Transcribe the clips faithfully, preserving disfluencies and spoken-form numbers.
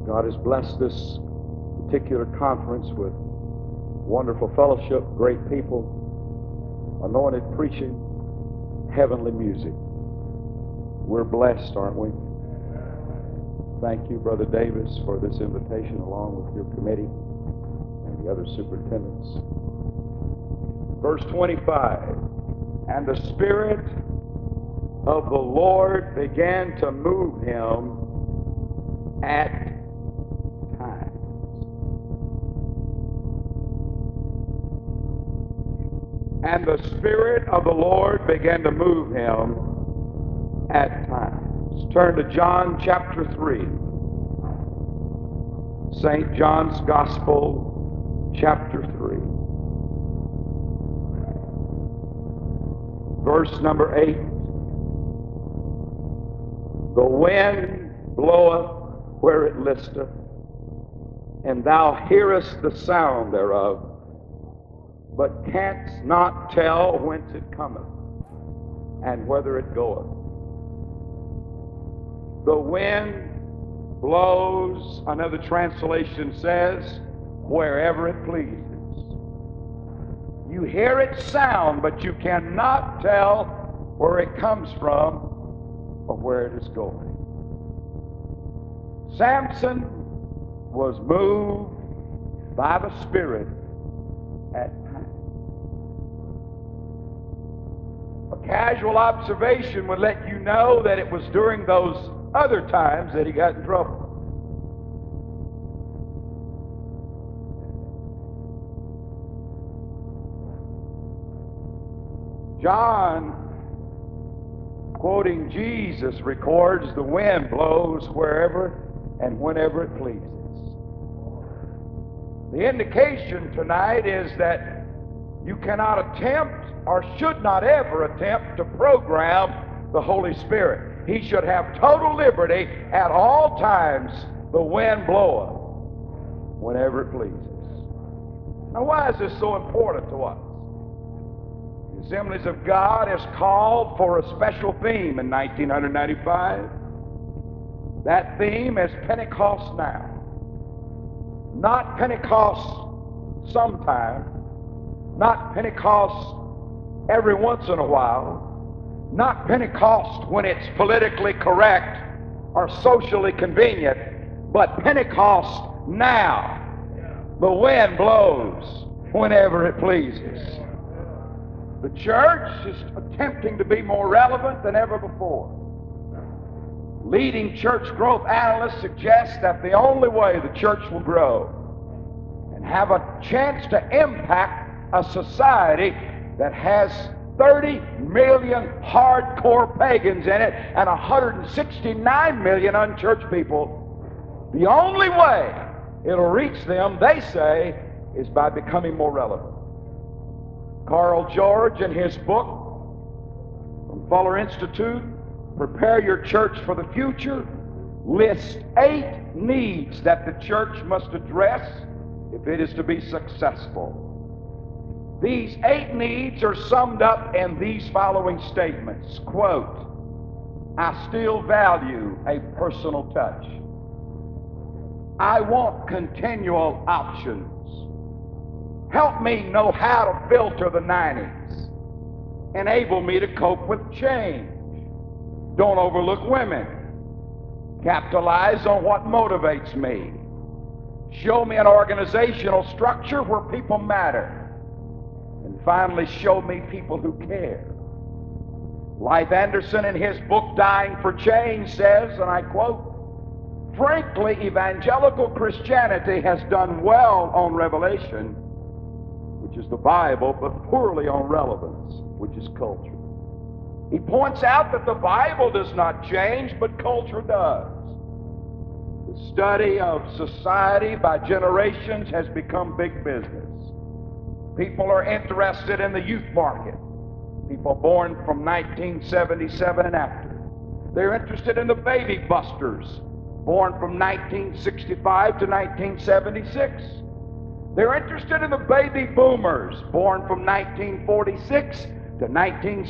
God has blessed this particular conference with wonderful fellowship, great people, anointed preaching, heavenly music. We're blessed, aren't we? Thank you, Brother Davis, for this invitation along with your committee and the other superintendents. Verse twenty-five, and the Spirit of the Lord began to move him at times. And the Spirit of the Lord began to move him at times. Turn to John chapter three. Saint John's Gospel, chapter three. Verse number eight. The wind bloweth where it listeth, and thou hearest the sound thereof, but canst not tell whence it cometh, and whither it goeth. The wind blows, another translation says, wherever it pleases. You hear its sound, but you cannot tell where it comes from or where it is going. Samson was moved by the Spirit at times. A casual observation would let you know that it was during those other times that he got in trouble. John, quoting Jesus, records the wind blows wherever and whenever it pleases. The indication tonight is that you cannot attempt or should not ever attempt to program the Holy Spirit. He should have total liberty at all times, the wind bloweth whenever it pleases. Now, why is this so important to us? The Assemblies of God has called for a special theme in nineteen ninety-five. That theme is Pentecost now. Not Pentecost sometime, not Pentecost every once in a while, not Pentecost when it's politically correct or socially convenient, but Pentecost now. The wind blows whenever it pleases. The church is attempting to be more relevant than ever before. Leading church growth analysts suggest that the only way the church will grow and have a chance to impact a society that has thirty million hardcore pagans in it and one hundred sixty-nine million unchurched people, the only way it'll reach them, they say, is by becoming more relevant. Carl George, in his book from Fuller Institute, Prepare Your Church for the Future, lists eight needs that the church must address if it is to be successful. These eight needs are summed up in these following statements. Quote, I still value a personal touch. I want continual options. Help me know how to filter the nineties. Enable me to cope with change. Don't overlook women. Capitalize on what motivates me. Show me an organizational structure where people matter. And finally, show me people who care. Leif Anderson, in his book Dying for Change, says, and I quote, frankly, evangelical Christianity has done well on revelation, which is the Bible, but poorly on relevance, which is culture. He points out that the Bible does not change, but culture does. The study of society by generations has become big business. People are interested in the youth market. People born from nineteen seventy-seven and after. They're interested in the baby busters, born from nineteen sixty-five to nineteen seventy-six. They're interested in the baby boomers, born from nineteen forty-six to nineteen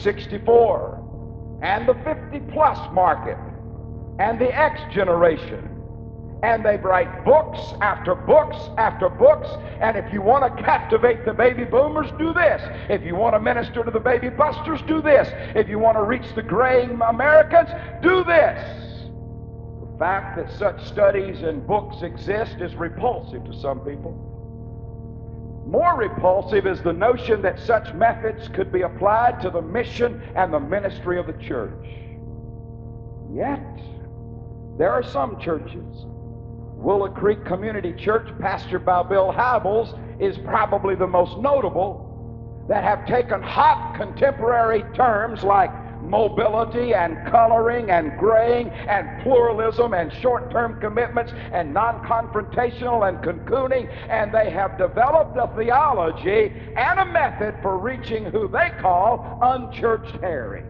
sixty-four, and the fifty plus market, and the X generation, And they write books after books after books. And if you want to captivate the baby boomers, do this. If you want to minister to the baby busters, do this. If you want to reach the graying Americans, do this. The fact that such studies and books exist is repulsive to some people. More repulsive is the notion that such methods could be applied to the mission and the ministry of the church. Yet, there are some churches. Willow Creek Community Church, pastored by Bill Hybels, is probably the most notable, that have taken hot contemporary terms like mobility and coloring and graying and pluralism and short-term commitments and non-confrontational and cocooning, and they have developed a theology and a method for reaching who they call unchurched Harry.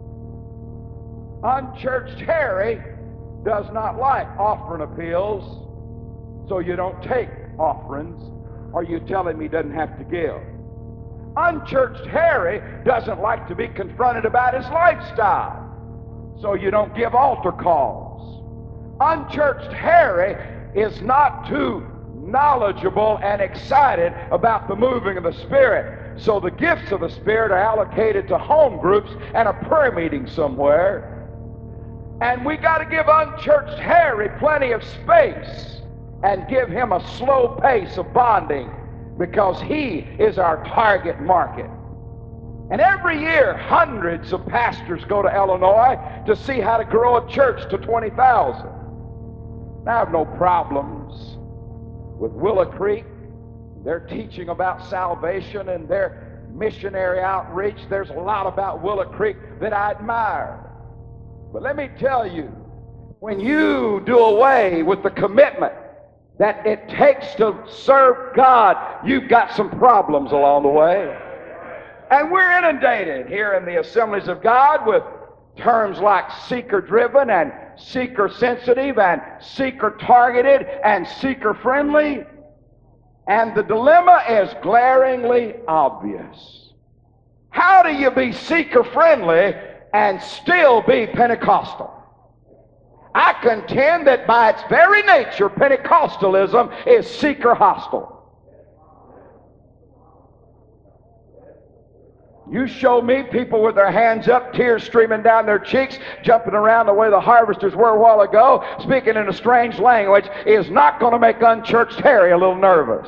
Unchurched Harry does not like offering appeals, so you don't take offerings, or you tell him he doesn't have to give. Unchurched Harry doesn't like to be confronted about his lifestyle, so you don't give altar calls. Unchurched Harry is not too knowledgeable and excited about the moving of the Spirit, so the gifts of the Spirit are allocated to home groups and a prayer meeting somewhere. And we got to give unchurched Harry plenty of space and give him a slow pace of bonding, because he is our target market. And every year, hundreds of pastors go to Illinois to see how to grow a church to twenty thousand. Now, I have no problems with Willow Creek. They're teaching about salvation and their missionary outreach. There's a lot about Willow Creek that I admire. But let me tell you, when you do away with the commitment that it takes to serve God, you've got some problems along the way. And we're inundated here in the Assemblies of God with terms like seeker-driven and seeker-sensitive and seeker-targeted and seeker-friendly. And the dilemma is glaringly obvious. How do you be seeker-friendly and still be Pentecostal? I contend that by its very nature, Pentecostalism is seeker-hostile. You show me people with their hands up, tears streaming down their cheeks, jumping around the way the harvesters were a while ago, speaking in a strange language, is not going to make unchurched Harry a little nervous.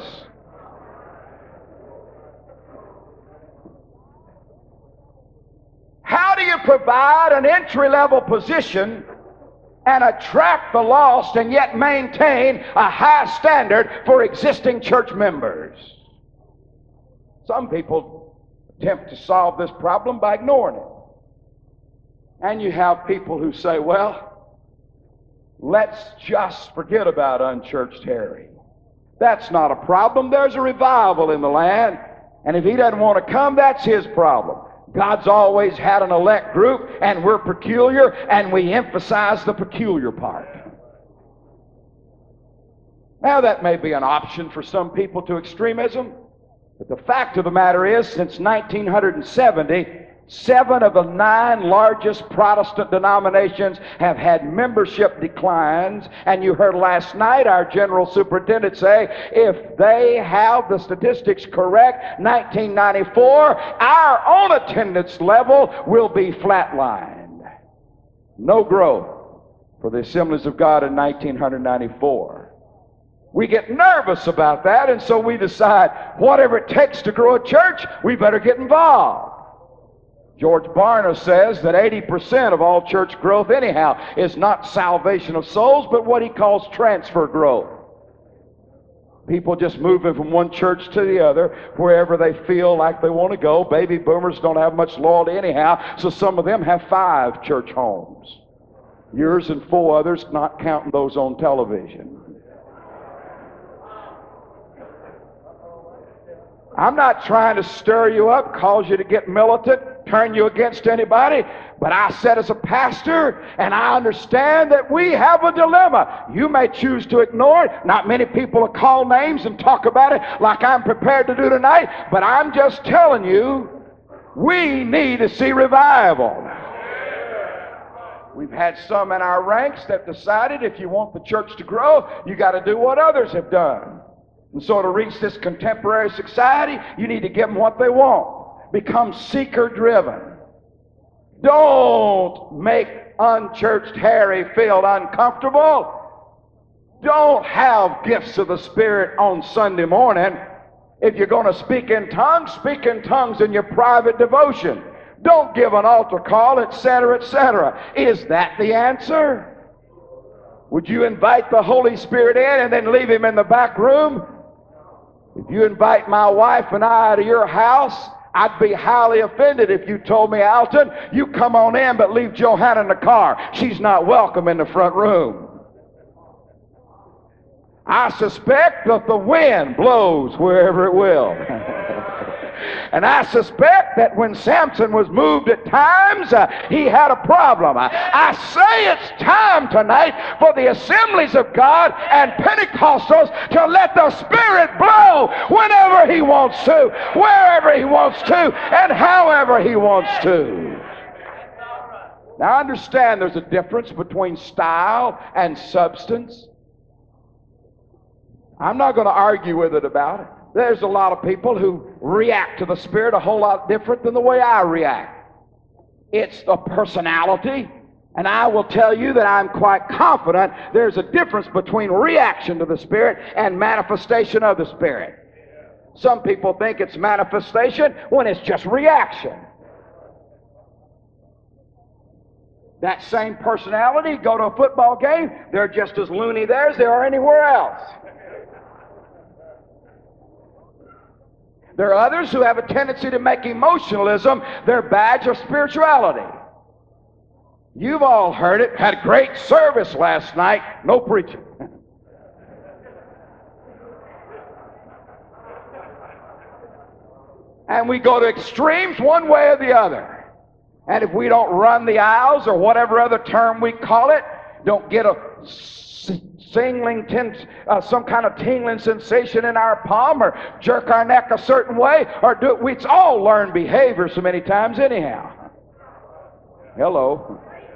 How do you provide an entry-level position and attract the lost and yet maintain a high standard for existing church members? Some people attempt to solve this problem by ignoring it. And you have people who say, well, let's just forget about unchurched Harry. That's not a problem. There's a revival in the land, and if he doesn't want to come, that's his problem. God's always had an elect group, and we're peculiar, and we emphasize the peculiar part. Now, that may be an option for some people to extremism, but the fact of the matter is, since nineteen seventy, seven of the nine largest Protestant denominations have had membership declines, and you heard last night our general superintendent say, if they have the statistics correct, nineteen ninety-four, our own attendance level will be flatlined. No growth for the Assemblies of God in nineteen ninety-four. We get nervous about that, and so we decide whatever it takes to grow a church, we better get involved. George Barna says that eighty percent of all church growth anyhow is not salvation of souls, but what he calls transfer growth. People just moving from one church to the other wherever they feel like they want to go. Baby boomers don't have much loyalty anyhow, so some of them have five church homes. Yours and four others, not counting those on television. I'm not trying to stir you up, cause you to get militant, turn you against anybody, but I said as a pastor, and I understand that we have a dilemma. You may choose to ignore it. Not many people will call names and talk about it like I'm prepared to do tonight, but I'm just telling you, we need to see revival. We've had some in our ranks that decided if you want the church to grow, you got to do what others have done. And so to reach this contemporary society, you need to give them what they want. Become seeker-driven. Don't make unchurched Harry feel uncomfortable. Don't have gifts of the Spirit on Sunday morning. If you're going to speak in tongues, speak in tongues in your private devotion. Don't give an altar call, et cetera, et cetera. Is that the answer? Would you invite the Holy Spirit in and then leave him in the back room? If you invite my wife and I to your house, I'd be highly offended if you told me, Alton, you come on in but leave Johanna in the car. She's not welcome in the front room. I suspect that the wind blows wherever it will. And I suspect that when Samson was moved at times, uh, he had a problem. I, I say it's time tonight for the Assemblies of God and Pentecostals to let the Spirit blow whenever he wants to, wherever he wants to, and however he wants to. Now understand there's a difference between style and substance. I'm not going to argue with it about it. There's a lot of people who react to the Spirit a whole lot different than the way I react. It's the personality, and I will tell you that I'm quite confident there's a difference between reaction to the Spirit and manifestation of the Spirit. Some people think it's manifestation when it's just reaction. That same personality, go to a football game, they're just as loony there as they are anywhere else. There are others who have a tendency to make emotionalism their badge of spirituality. You've all heard it. Had a great service last night. No preaching. And we go to extremes one way or the other. And if we don't run the aisles, or whatever other term we call it, don't get a singling, uh, some kind of tingling sensation in our palm, or jerk our neck a certain way, or do it. It's all learned behavior so many times anyhow. Hello.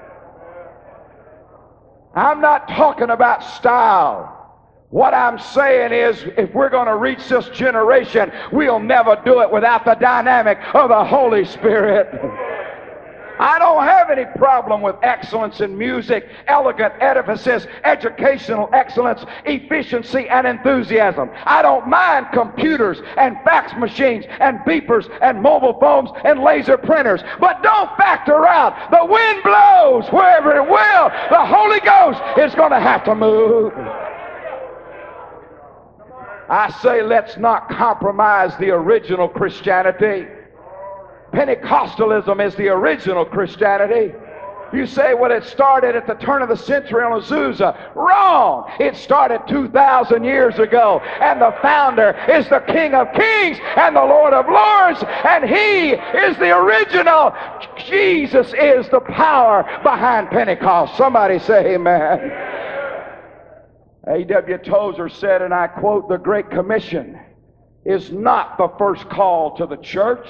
I'm not talking about style. What I'm saying is, if we're going to reach this generation, we'll never do it without the dynamic of the Holy Spirit. I don't have any problem with excellence in music, elegant edifices, educational excellence, efficiency, and enthusiasm. I don't mind computers and fax machines and beepers and mobile phones and laser printers. But don't factor out the wind blows wherever it will. The Holy Ghost is going to have to move. I say let's not compromise the original Christianity. Pentecostalism is the original Christianity. You say, well, it started at the turn of the century on Azusa. Wrong! It started two thousand years ago, and the founder is the King of Kings and the Lord of Lords, and He is the original. Jesus is the power behind Pentecost. Somebody say amen. A W Tozer said, and I quote, "The Great Commission is not the first call to the church."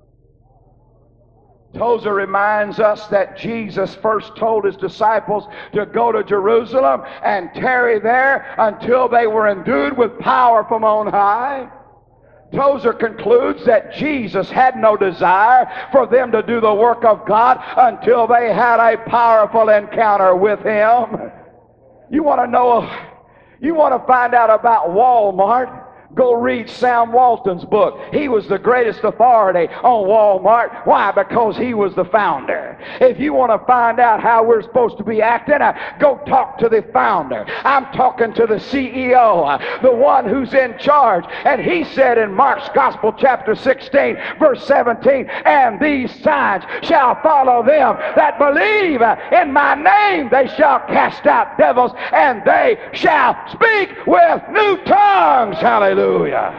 Tozer reminds us that Jesus first told his disciples to go to Jerusalem and tarry there until they were endued with power from on high. Tozer concludes that Jesus had no desire for them to do the work of God until they had a powerful encounter with Him. You want to know, you want to find out about Walmart? Go read Sam Walton's book. He was the greatest authority on Walmart. Why? Because he was the founder. If you want to find out how we're supposed to be acting, uh, go talk to the founder. I'm talking to the C E O, uh, the one who's in charge. And he said in Mark's Gospel chapter sixteen, verse seventeen, "And these signs shall follow them that believe uh, in my name. They shall cast out devils, and they shall speak with new tongues." Hallelujah. Hallelujah.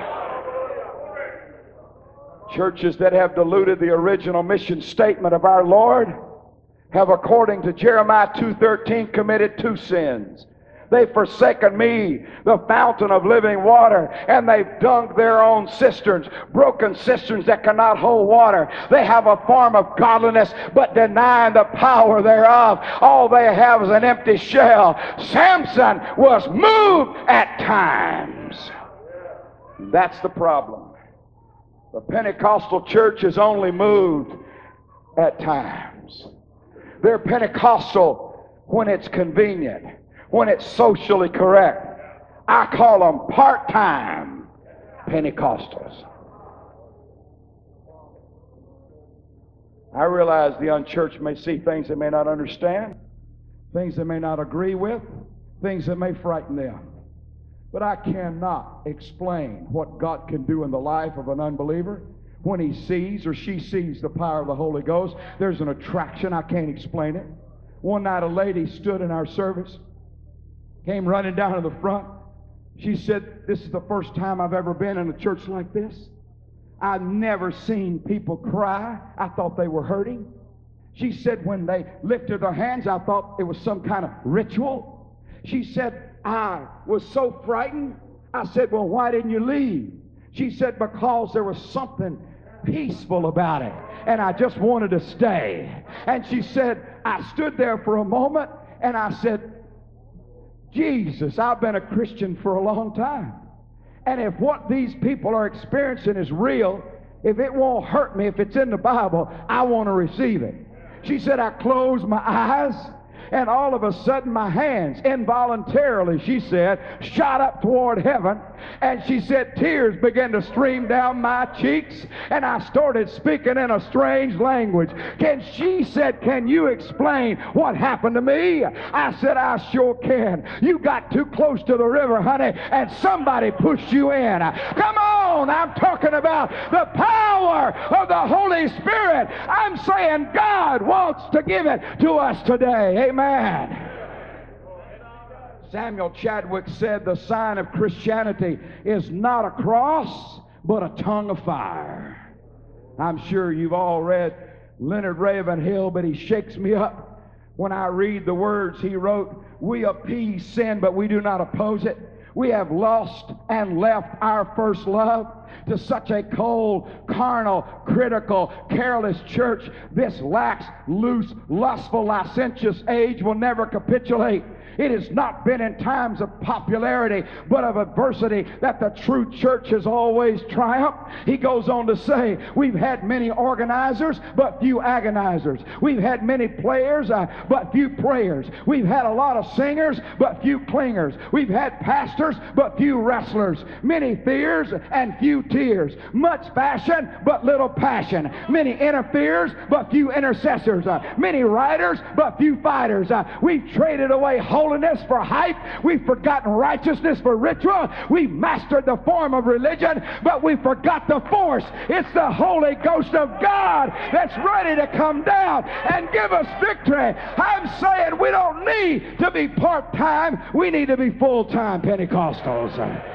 Churches that have diluted the original mission statement of our Lord have, according to Jeremiah two thirteen, committed two sins. They've forsaken me, the fountain of living water, and they've dug their own cisterns, broken cisterns that cannot hold water. They have a form of godliness, but denying the power thereof. All they have is an empty shell. Samson was moved at times. That's the problem. The Pentecostal church is only moved at times. They're Pentecostal when it's convenient, when it's socially correct. I call them part-time Pentecostals. I realize the unchurched may see things they may not understand, things they may not agree with, things that may frighten them. But I cannot explain what God can do in the life of an unbeliever when he sees or she sees the power of the Holy Ghost. There's an attraction. I can't explain it. One night a lady stood in our service, came running down to the front. She said, "This is the first time I've ever been in a church like this. I've never seen people cry. I thought they were hurting." She said, "When they lifted their hands, I thought it was some kind of ritual." She said, "I was so frightened." I said, "Well, why didn't you leave?" She said, "Because there was something peaceful about it, and I just wanted to stay." And she said, "I stood there for a moment, and I said, Jesus, I've been a Christian for a long time. And if what these people are experiencing is real, if it won't hurt me, if it's in the Bible, I want to receive it." She said, "I closed my eyes, and all of a sudden my hands, involuntarily," she said, "shot up toward heaven." And she said, "Tears began to stream down my cheeks, and I started speaking in a strange language." Can she said, "Can you explain what happened to me?" I said, "I sure can. You got too close to the river, honey, and somebody pushed you in." Come on, I'm talking about the power of the Holy Spirit. I'm saying God wants to give it to us today. Amen. Samuel Chadwick said the sign of Christianity is not a cross, but a tongue of fire. I'm sure you've all read Leonard Ravenhill, but he shakes me up when I read the words he wrote. "We appease sin, but we do not oppose it. We have lost and left our first love. To such a cold, carnal, critical, careless church, this lax, loose, lustful, licentious age will never capitulate. It has not been in times of popularity, but of adversity, that the true church has always triumphed." He goes on to say, "We've had many organizers, but few agonizers. We've had many players, uh, but few prayers. We've had a lot of singers, but few clingers. We've had pastors, but few wrestlers. Many fears and few tears. Much fashion, but little passion. Many interferers, but few intercessors. Uh, many writers, but few fighters. Uh, we've traded away holiness for hype. We've forgotten righteousness for ritual. We've mastered the form of religion, but we forgot the force. It's the Holy Ghost of God that's ready to come down and give us victory." I'm saying we don't need to be part-time. We need to be full-time Pentecostals.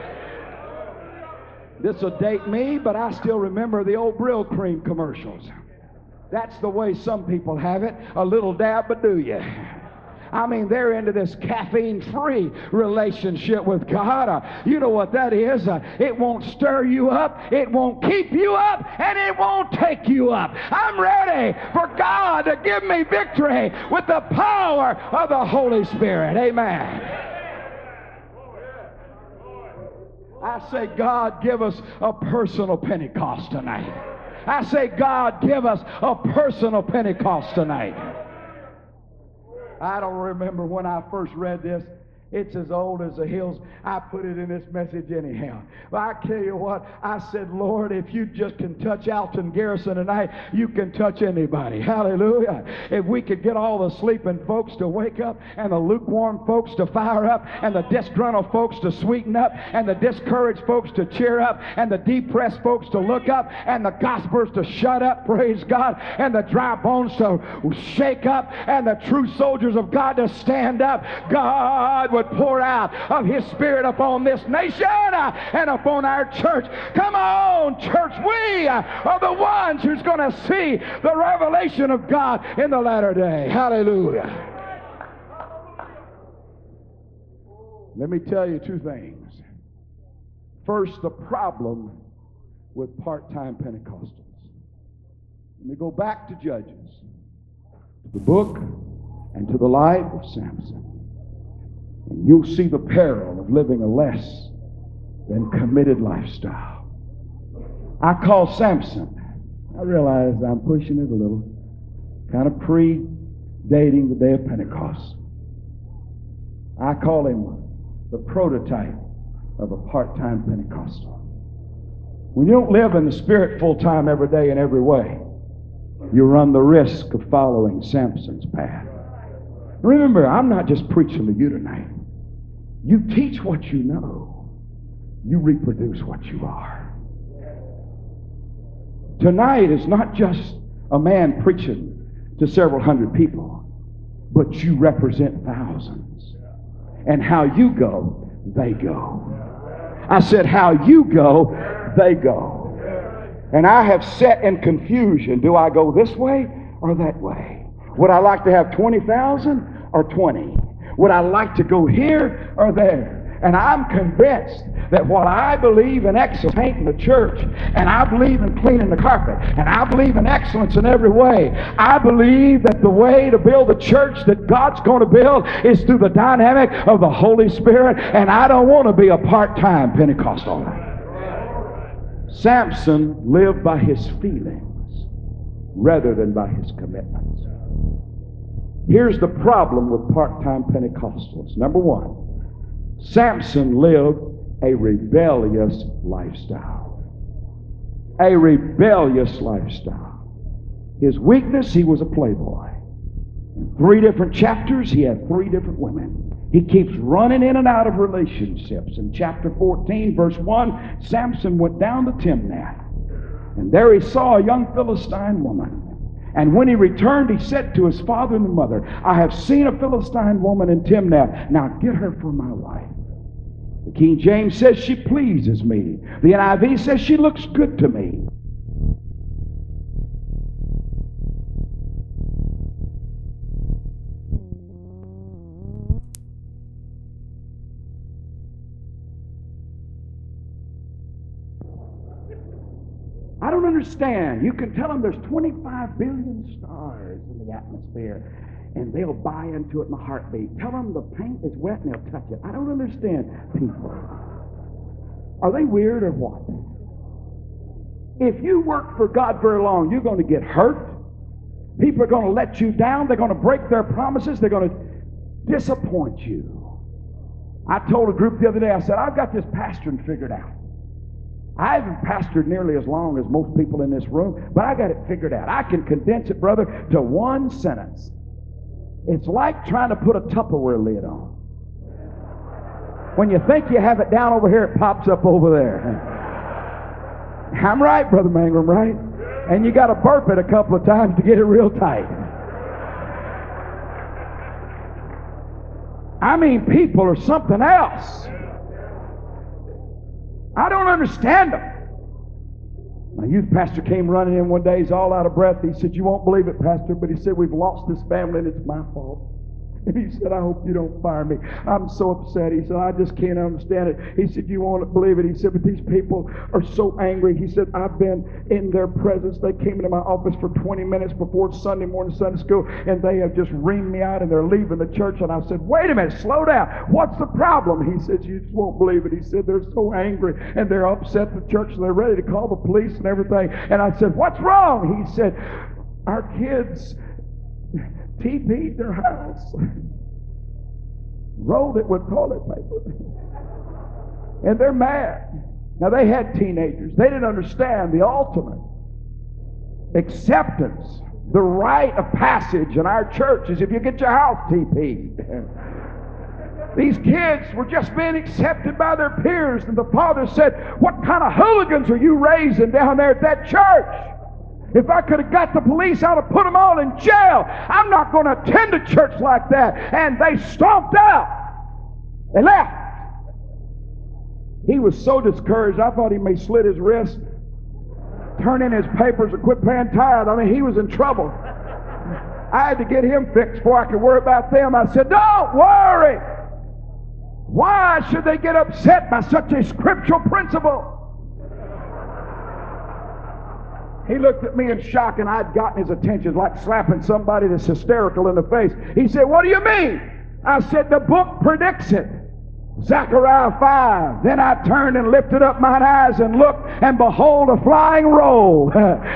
This will date me, but I still remember the old Brill Cream commercials. That's the way some people have it. A little dab, but do you? I mean, they're into this caffeine-free relationship with God. Uh, you know what that is. Uh, it won't stir you up, it won't keep you up, and it won't take you up. I'm ready for God to give me victory with the power of the Holy Spirit. Amen. I say, God, give us a personal Pentecost tonight. I say, God, give us a personal Pentecost tonight. I don't remember when I first read this. It's as old as the hills. I put it in this message anyhow. But I tell you what, I said, Lord, if you just can touch Alton Garrison tonight, you can touch anybody. Hallelujah. If we could get all the sleeping folks to wake up, and the lukewarm folks to fire up, and the disgruntled folks to sweeten up, and the discouraged folks to cheer up, and the depressed folks to look up, and the gospelers to shut up, praise God, and the dry bones to shake up, and the true soldiers of God to stand up, God would pour out of His Spirit upon this nation uh, and upon our church. Come on, church. We uh, are the ones who's going to see the revelation of God in the latter day. Hallelujah. Let me tell you two things. First, the problem with part-time Pentecostals. Let me go back to Judges, to the book and to the life of Samson. And you'll see the peril of living a less than committed lifestyle. I call Samson, I realize I'm pushing it a little, kind of pre-dating the day of Pentecost. I call him the prototype of a part-time Pentecostal. When you don't live in the Spirit full-time every day in every way, you run the risk of following Samson's path. Remember, I'm not just preaching to you tonight. You teach what you know. You reproduce what you are. Tonight is not just a man preaching to several hundred people, but you represent thousands. And how you go, they go. I said, how you go, they go. And I have sat in confusion. Do I go this way or that way? Would I like to have twenty thousand or twenty? Would I like to go here or there? And I'm convinced that while I believe in excellence painting the church, and I believe in cleaning the carpet, and I believe in excellence in every way, I believe that the way to build the church that God's going to build is through the dynamic of the Holy Spirit, and I don't want to be a part-time Pentecostal. Samson lived by his feelings rather than by his commitments. Here's the problem with part-time Pentecostals. Number one, Samson lived a rebellious lifestyle. A rebellious lifestyle. His weakness, he was a playboy. In three different chapters, he had three different women. He keeps running in and out of relationships. In chapter fourteen, verse one, Samson went down to Timnath. And there he saw a young Philistine woman. And when he returned, he said to his father and mother, I have seen a Philistine woman in Timnath. Now get her for my wife. The King James says she pleases me. The N I V says she looks good to me. I don't understand. You can tell them there's twenty-five billion stars in the atmosphere, and they'll buy into it in a heartbeat. Tell them the paint is wet and they'll touch it. I don't understand people. Are they weird or what? If you work for God very long, you're going to get hurt. People are going to let you down. They're going to break their promises. They're going to disappoint you. I told a group the other day, I said, I've got this pastoring figured out. I haven't pastored nearly as long as most people in this room, but I got it figured out. I can condense it, brother, to one sentence. It's like trying to put a Tupperware lid on. When you think you have it down over here, it pops up over there. I'm right, Brother Mangrum, right? And you got to burp it a couple of times to get it real tight. I mean, people are something else. I don't understand them. My youth pastor came running in one day. He's all out of breath. He said, you won't believe it, Pastor, but he said, we've lost this family and it's my fault. And he said, I hope you don't fire me. I'm so upset. He said, I just can't understand it. He said, you won't believe it. He said, but these people are so angry. He said, I've been in their presence. They came into my office for twenty minutes before Sunday morning Sunday school, and they have just reamed me out, and they're leaving the church. And I said, wait a minute, slow down. What's the problem? He said, you just won't believe it. He said, they're so angry, and they're upset at the church, and they're ready to call the police and everything. And I said, what's wrong? He said, our kids T P'd their house, rolled it with toilet paper, and they're mad. Now, they had teenagers. They didn't understand the ultimate acceptance. The rite of passage in our church is if you get your house T P'd. These kids were just being accepted by their peers, and the father said, what kind of hooligans are you raising down there at that church? If I could have got the police, I'd have put them all in jail. I'm not going to attend a church like that. And they stomped out. They left. He was so discouraged, I thought he may slit his wrist, turn in his papers, and quit paying tithe. I mean, he was in trouble. I had to get him fixed before I could worry about them. I said, don't worry. Why should they get upset by such a scriptural principle? He looked at me in shock, and I'd gotten his attention like slapping somebody that's hysterical in the face. He said, "What do you mean?" I said, "The book predicts it. Zechariah five. Then I turned and lifted up mine eyes and looked, and behold, a flying roll."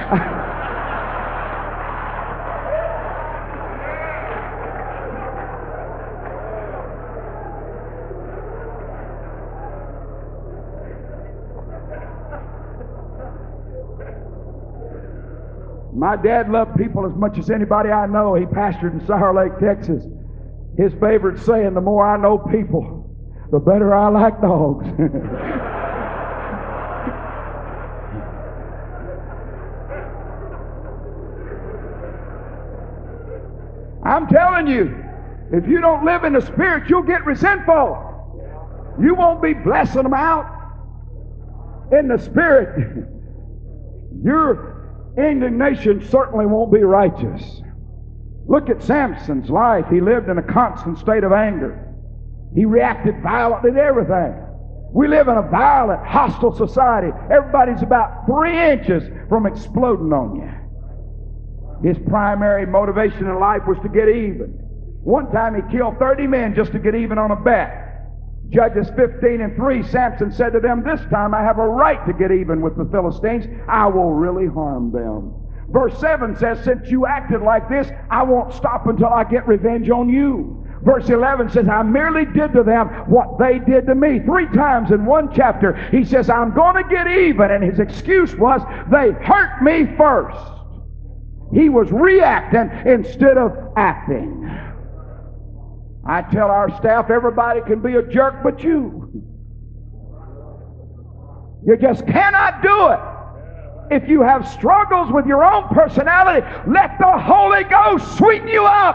My dad loved people as much as anybody I know. He pastored in Sour Lake, Texas. His favorite saying, "The more I know people, the better I like dogs." I'm telling you, if you don't live in the Spirit, you'll get resentful. You won't be blessing them out in the Spirit. Your indignation certainly won't be righteous. Look at Samson's life. He lived in a constant state of anger. He reacted violently to everything. We live in a violent, hostile society. Everybody's about three inches from exploding on you. His primary motivation in life was to get even. One time he killed thirty men just to get even on a bet. Judges fifteen and three, Samson said to them, "This time I have a right to get even with the Philistines. I will really harm them." Verse seven says, "Since you acted like this, I won't stop until I get revenge on you." Verse eleven says, "I merely did to them what they did to me." Three times in one chapter, he says, "I'm going to get even." And his excuse was, "They hurt me first." He was reacting instead of acting. I tell our staff, everybody can be a jerk but you. You just cannot do it. If you have struggles with your own personality, let the Holy Ghost sweeten you up.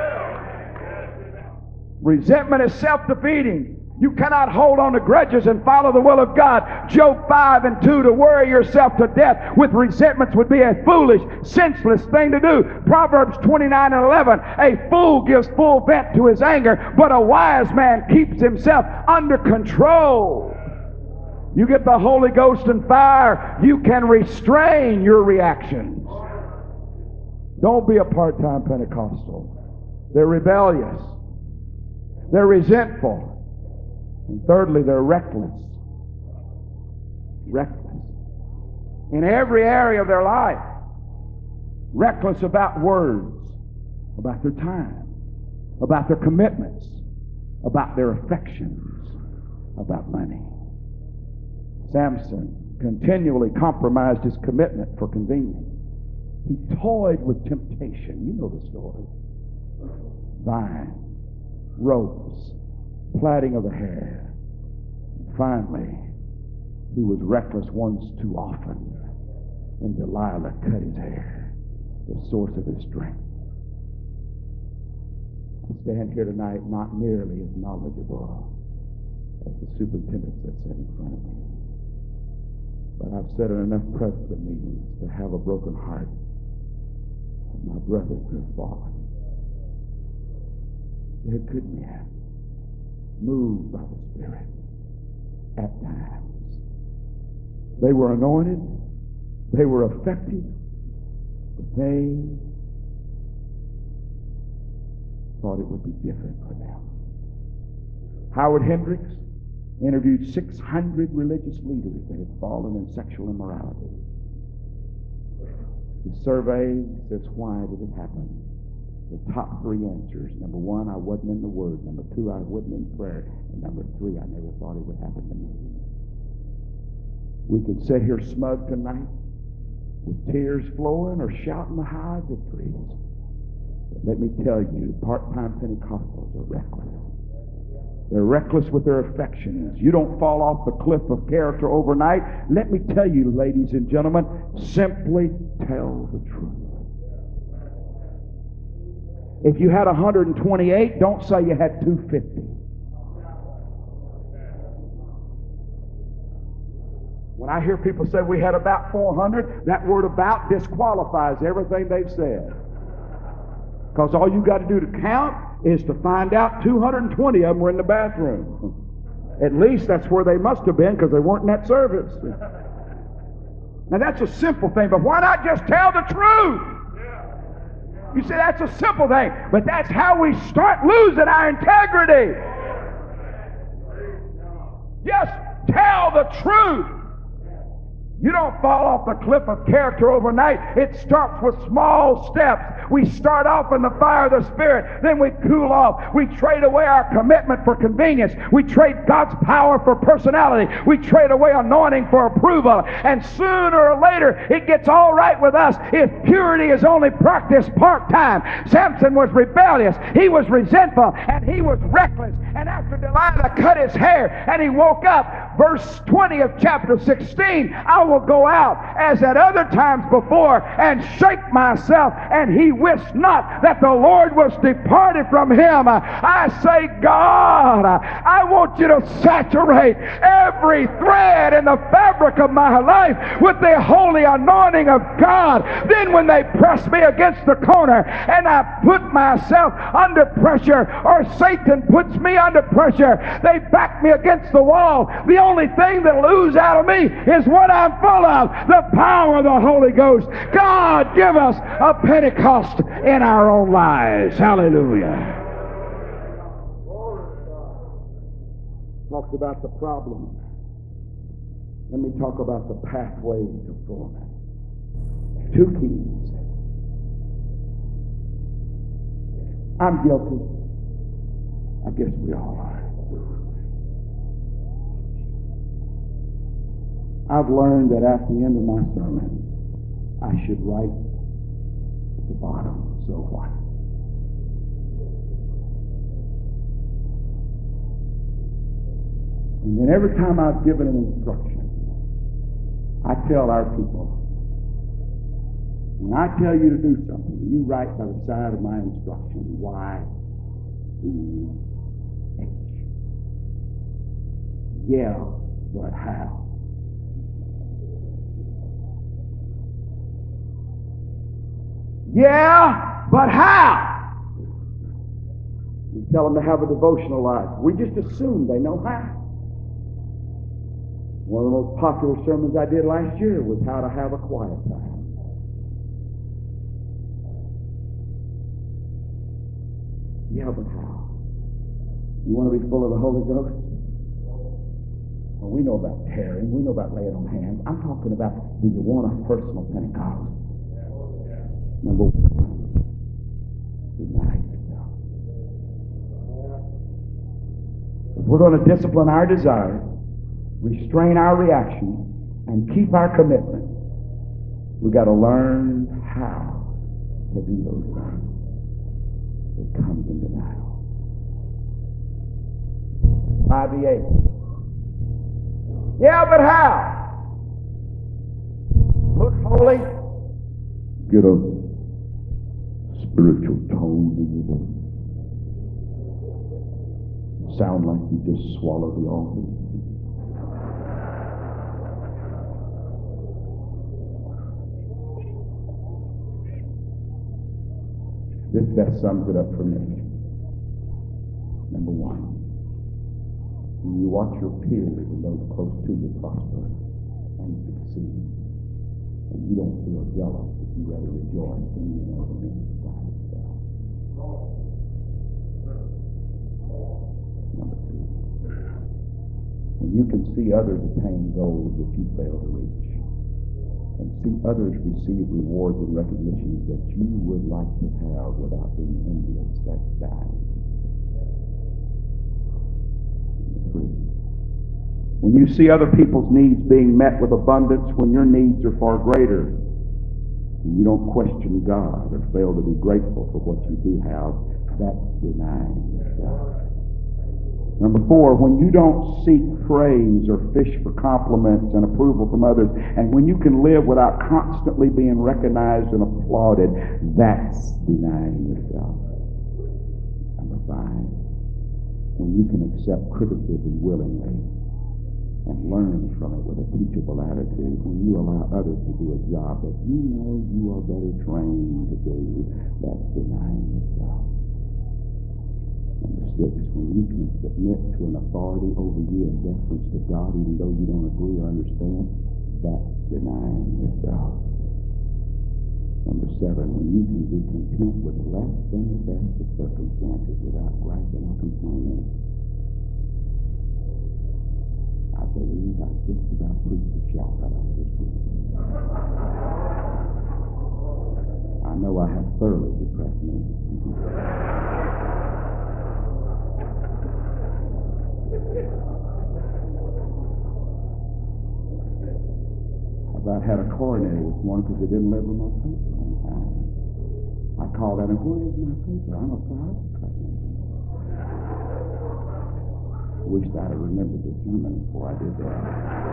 Resentment is self-defeating. You cannot hold on to grudges and follow the will of God. Job five and two, to worry yourself to death with resentments would be a foolish, senseless thing to do. Proverbs twenty-nine and eleven, a fool gives full vent to his anger, but a wise man keeps himself under control. You get the Holy Ghost and fire, you can restrain your reactions. Don't be a part-time Pentecostal. They're rebellious. They're resentful. And thirdly, they're reckless. Reckless. In every area of their life. Reckless about words, about their time, about their commitments, about their affections, about money. Samson continually compromised his commitment for convenience. He toyed with temptation. You know the story. Vine, ropes, plaiting of the hair. And finally, he was reckless once too often, and Delilah cut his hair, the source of his strength. I stand here tonight not nearly as knowledgeable as the superintendent that sat in front of me, but I've sat in enough Presbyterian meetings to have a broken heart of my brothers who have fallen. They're good men, moved by the Spirit at times. They were anointed, they were effective, but they thought it would be different for them. Howard Hendricks interviewed six hundred religious leaders that had fallen in sexual immorality. His survey says, why did it happen? The top three answers. Number one, I wasn't in the Word. Number two, I wasn't in prayer. And number three, I never thought it would happen to me. We can sit here smug tonight with tears flowing or shouting the high victories. But let me tell you, part-time Pentecostals are reckless. They're reckless with their affections. You don't fall off the cliff of character overnight. Let me tell you, ladies and gentlemen, simply tell the truth. If you had one hundred twenty-eight, don't say you had two hundred fifty. When I hear people say we had about four hundred, that word about disqualifies everything they've said. Because all you got to do to count is to find out two hundred twenty of them were in the bathroom. At least that's where they must have been, because they weren't in that service. Now that's a simple thing, but why not just tell the truth? You say that's a simple thing, but that's how we start losing our integrity. Just tell the truth. You don't fall off the cliff of character overnight. It starts with small steps. We start off in the fire of the Spirit, then we cool off. We trade away our commitment for convenience. We trade God's power for personality. We trade away anointing for approval. And sooner or later, it gets all right with us if purity is only practiced part-time. Samson was rebellious. He was resentful, and he was reckless. And after Delilah cut his hair and he woke up, verse twenty of chapter sixteen, I will go out as at other times before and shake myself, and he wist not that the Lord was departed from him. I say, God, I want you to saturate every thread in the fabric of my life with the holy anointing of God. Then when they press me against the corner and I put myself under pressure, or Satan puts me under pressure, they back me against the wall, the only thing that'll ooze out of me is what I'm full of, the power of the Holy Ghost. God, give us a Pentecost in our own lives. Hallelujah. Talked about the problem. Let me talk about the pathway to fullness. Two keys. I'm guilty. I guess we all are. I've learned that at the end of my sermon, I should write at the bottom, so what? And then every time I've given an instruction, I tell our people, when I tell you to do something, you write by the side of my instruction, Y E H. Yeah, but how? Yeah, but how? We tell them to have a devotional life. We just assume they know how. One of the most popular sermons I did last year was how to have a quiet time. Yeah, but how? You want to be full of the Holy Ghost? Well, we know about tearing. We know about laying on hands. I'm talking about, do you want a personal Pentecost? Number one, deny yourself. If we're going to discipline our desire, restrain our reaction, and keep our commitment, we've got to learn how to do those things. It comes in denial. I B A. Yeah, but how? Look holy. Get a spiritual tone in your voice. Sound like you just swallowed the altar. This best sums it up for me. Number one, when you watch your peers and those close to you prosper and succeed, and you don't feel jealous, but you rather rejoice when you know the inside itself. Number two, when you can see others attain goals that you fail to reach, and see others receive rewards and recognitions that you would like to have without being envious, that's dying. When you see other people's needs being met with abundance when your needs are far greater, and you don't question God or fail to be grateful for what you do have, that's denying yourself. Number four, when you don't seek praise or fish for compliments and approval from others, and when you can live without constantly being recognized and applauded, that's denying yourself. Number five, when you can accept criticism willingly and learn from it with a teachable attitude, when you allow others to do a job that you know you are better trained to do, that's denying yourself. Number six, when you can submit to an authority over you in deference to God, even though you don't agree or understand, that's denying yourself. Number seven, when you can be content with less than the best of circumstances without griping or complaining. I believe I just about preached the shout out of this room. I know I have thoroughly depressed me. I about had a coronary this morning because they didn't deliver my paper on time. I called out and, where is my paper? I'm a private claim. Wished I'd have remembered the sermon before I did that.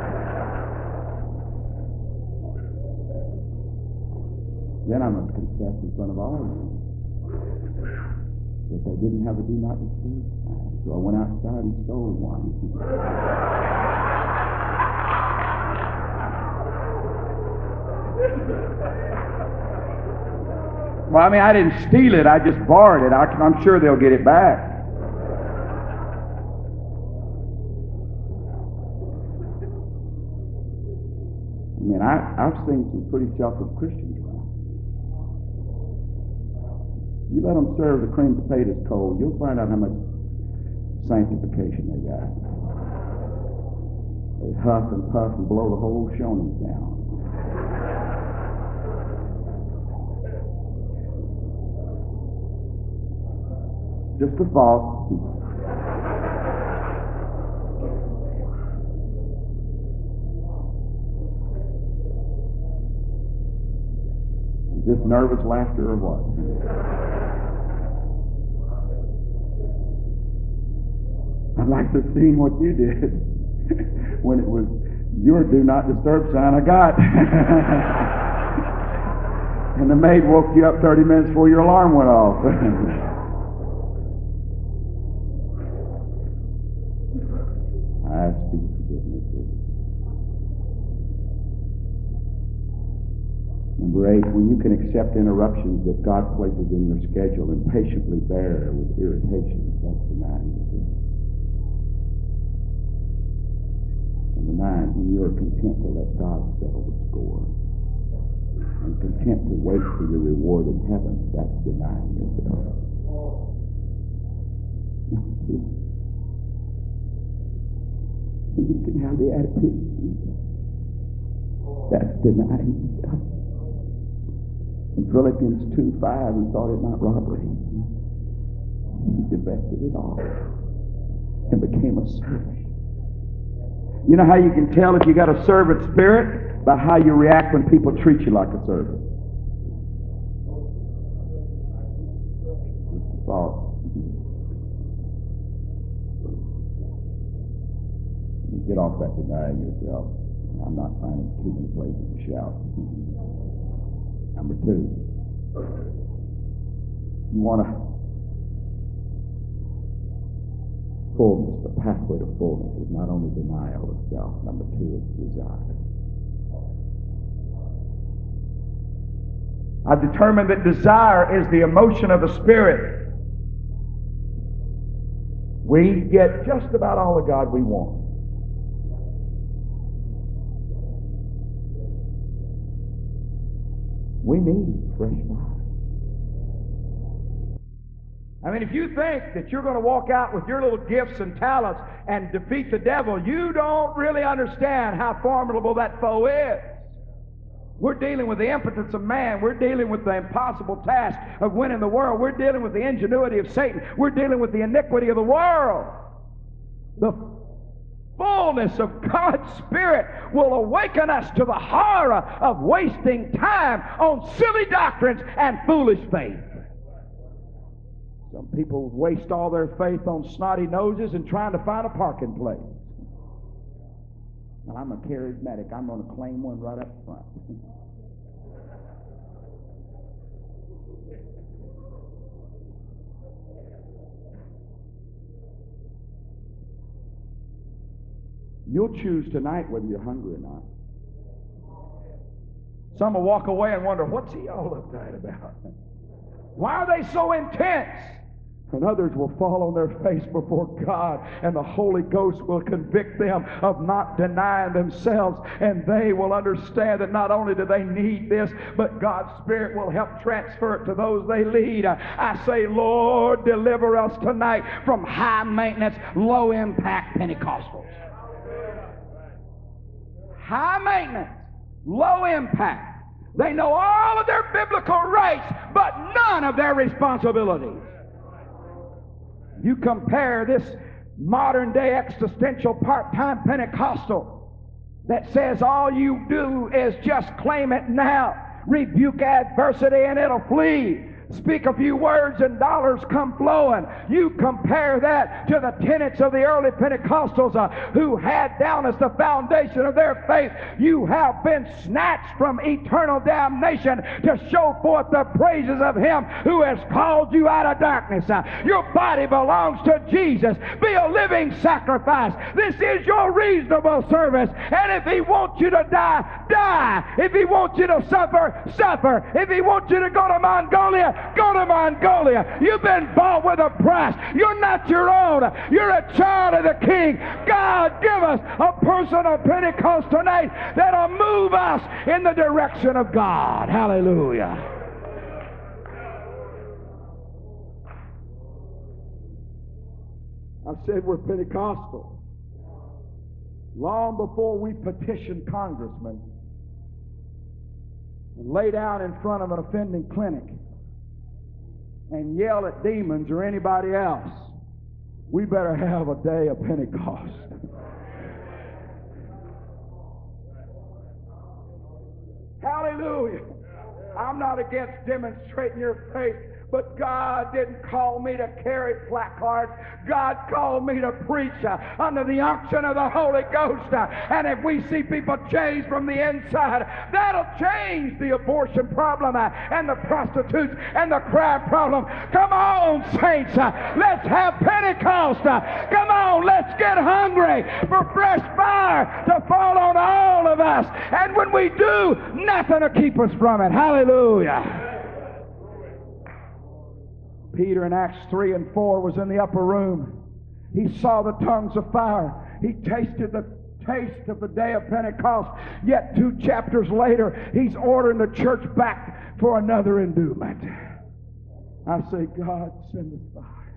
Then I must confess in front of all of you that they didn't have a do not disturb sign. So I went outside and stole one. Well, I mean, I didn't steal it. I just borrowed it. I, I'm sure they'll get it back. I mean, I, I've seen some pretty selfish Christians around. You let them serve the cream potatoes cold, you'll find out how much sanctification they got. They huff and puff and blow the whole shoney down. Just a thought. Is this nervous laughter or what? I'd like to have seen what you did when it was your do not disturb sign I got. And the maid woke you up thirty minutes before your alarm went off. I ask you forgiveness. Number eight, when you can accept interruptions that God places in your schedule and patiently bear with irritation, that's denying it. Number nine, when you are content to let God settle the score and content to wait for your reward in heaven, that's denying yourself. You can have the attitude. That's denying yourself. In Philippians two five, he thought it not robbery. He divested it all and became a servant. You know how you can tell if you got a servant spirit? By how you react when people treat you like a servant. Thought. Get off that denying yourself. I'm not finding too many places to shout. Number two, you want to fullness. The pathway to fullness is not only denial of self. Number two is desire. I've determined that desire is the emotion of the Spirit. We get just about all the God we want. We need fresh water. I mean, if you think that you're going to walk out with your little gifts and talents and defeat the devil, you don't really understand how formidable that foe is. We're dealing with the impotence of man. We're dealing with the impossible task of winning the world. We're dealing with the ingenuity of Satan. We're dealing with the iniquity of the world. The fullness of God's Spirit will awaken us to the horror of wasting time on silly doctrines and foolish faith. Some people waste all their faith on snotty noses and trying to find a parking place. Well, I'm a charismatic. I'm going to claim one right up front. You'll choose tonight whether you're hungry or not. Some will walk away and wonder, what's he all uptight about? Why are they so intense? And others will fall on their face before God, and the Holy Ghost will convict them of not denying themselves, and they will understand that not only do they need this, but God's Spirit will help transfer it to those they lead. I say, Lord, deliver us tonight from high-maintenance, low-impact Pentecostals. High-maintenance, low-impact. They know all of their biblical rights, but none of their responsibilities. You compare this modern-day existential part-time Pentecostal that says all you do is just claim it now, rebuke adversity and it'll flee. Speak a few words and dollars come flowing. You compare that to the tenets of the early Pentecostals uh, who had down as the foundation of their faith, you have been snatched from eternal damnation to show forth the praises of Him who has called you out of darkness. Uh, your body belongs to Jesus. Be a living sacrifice. This is your reasonable service. And if He wants you to die, die. If He wants you to suffer, suffer. If He wants you to go to Mongolia, go to Mongolia. You've been bought with a price. You're not your own. You're a child of the King. God, give us a personal Pentecost tonight that'll move us in the direction of God. Hallelujah. I said we're Pentecostal. Long before we petition congressmen and lay down in front of an offending clinic and yell at demons or anybody else, we better have a day of Pentecost. Hallelujah. I'm not against demonstrating your faith, but God didn't call me to carry placards. God called me to preach uh, under the unction of the Holy Ghost. Uh, and if we see people changed from the inside, that'll change the abortion problem uh, and the prostitutes and the crime problem. Come on, saints. Uh, let's have Pentecost. Uh, come on, let's get hungry for fresh fire to fall on all of us. And when we do, nothing will keep us from it. Hallelujah. Peter in Acts three and four was in the upper room. He saw the tongues of fire. He tasted the taste of the day of Pentecost. Yet two chapters later, he's ordering the church back for another endowment. I say, God, send us fire.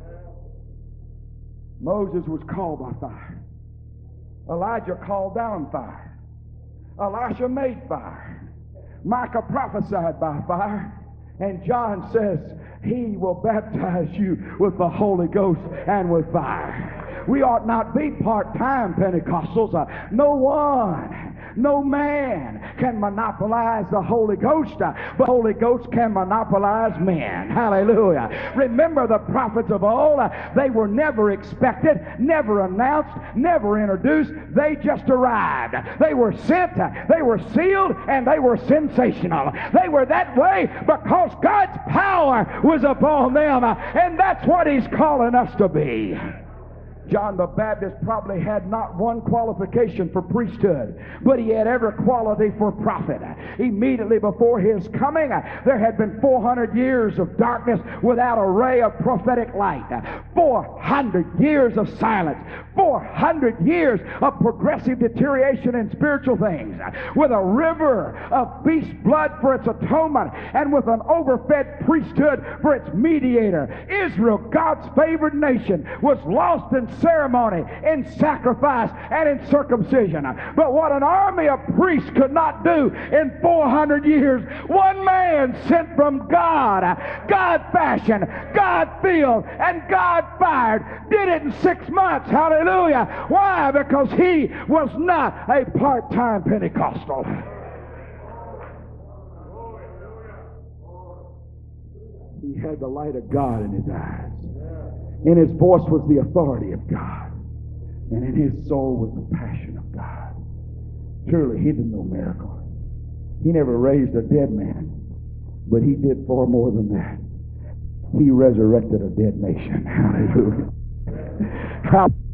Moses was called by fire. Elijah called down fire. Elisha made fire. Micah prophesied by fire. And John says, He will baptize you with the Holy Ghost and with fire. We ought not be part-time Pentecostals. Uh, no one, no man can monopolize the Holy Ghost, uh, but the Holy Ghost can monopolize men. Hallelujah. Remember the prophets of old, uh, they were never expected, never announced, never introduced. They just arrived. They were sent, uh, they were sealed, and they were sensational. They were that way because God's power was upon them, uh, and that's what He's calling us to be. John the Baptist probably had not one qualification for priesthood, but he had every quality for prophet. Immediately before his coming, there had been four hundred years of darkness without a ray of prophetic light. four hundred years of silence. four hundred years of progressive deterioration in spiritual things, with a river of beast blood for its atonement, and with an overfed priesthood for its mediator. Israel, God's favored nation, was lost in ceremony, in sacrifice, and in circumcision. But what an army of priests could not do in four hundred years, one man sent from God, God fashioned, God filled, and God fired, did it in six months. Hallelujah. Why? Because he was not a part-time Pentecostal. He had the light of God in his eyes. In his voice was the authority of God. And in his soul was the passion of God. Surely he did no miracle. He never raised a dead man. But he did far more than that. He resurrected a dead nation. Hallelujah. How